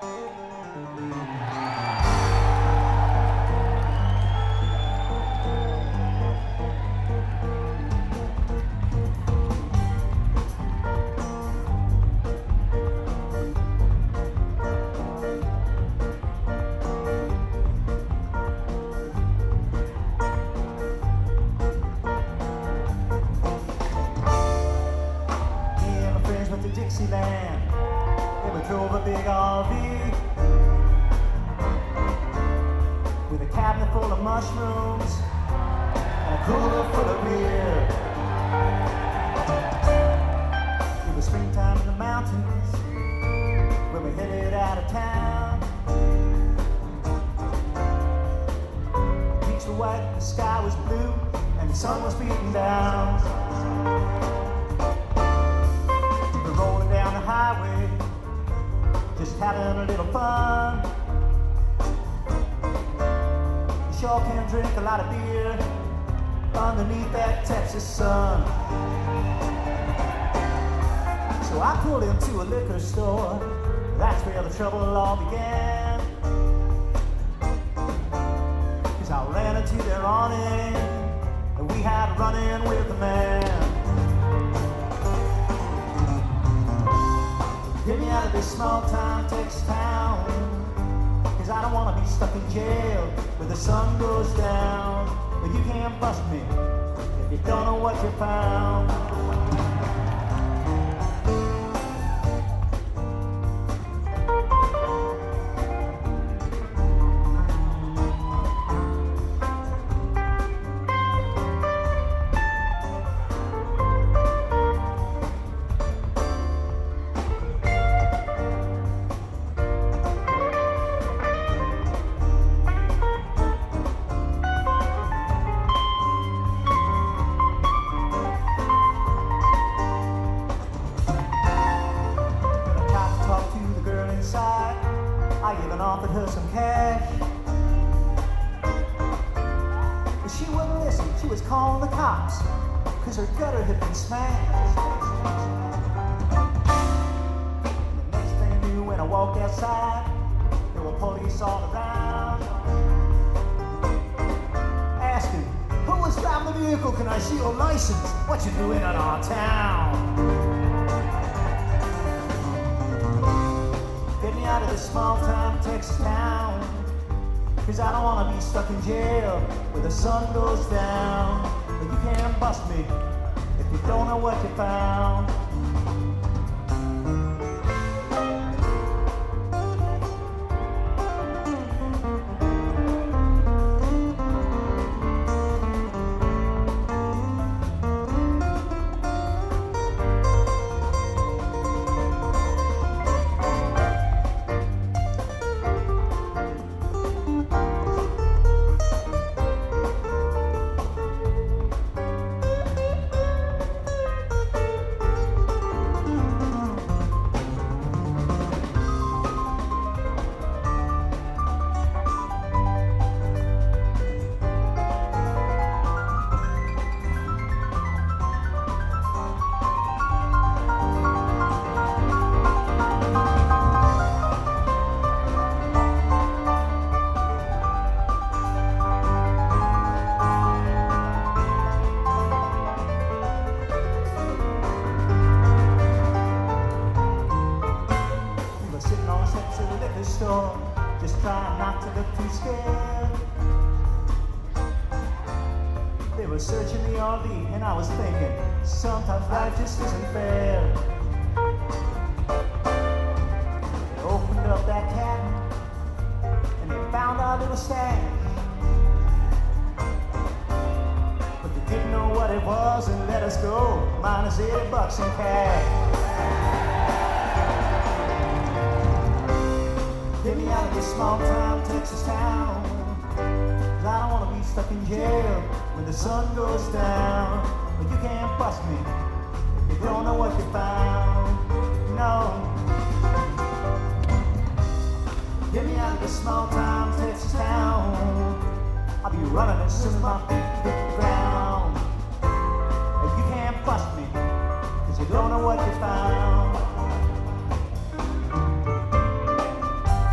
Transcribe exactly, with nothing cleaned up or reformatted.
Dixieland, and we drove a big R V with a cabinet full of mushrooms and a cooler full of beer. It was springtime in the mountains when we headed out of town. The beach was white, the sky was blue, and the sun was beating down. Rolling down the highway, just having a little fun. You sure can drink a lot of beer underneath that Texas sun. So I pulled into a liquor store, that's where the trouble all began. Cause I ran into their awning, and we had a run-in with the man. Get me out of this small-time Texas town, cause I don't wanna be stuck in jail where the sun goes down. But you can't bust me if you don't know what you found. Offered her some cash, but she wouldn't listen. She was calling the cops cause her gutter had been smashed. And the next thing I knew, when I walked outside, there were police all around, asking, who was driving the vehicle? Can I see your license? What you doing in our town? Get me out of this small-time Texas town, cause I don't wanna be stuck in jail where the sun goes down. But you can't bust me if you don't know what you found. Just trying not to look too scared. They were searching the R V, and I was thinking, sometimes life just isn't fair. They opened up that cabinet, and they found our little stash. But they didn't know what it was, and let us go, minus eighty bucks in cash. Get me out of this small-time Texas town, cause I don't wanna be stuck in jail when the sun goes down. But you can't bust me if you don't know what you found. No. Get me out of this small-time Texas town, I'll be running as soon as my feet hit the ground. If you can't bust me cause you don't know what you found.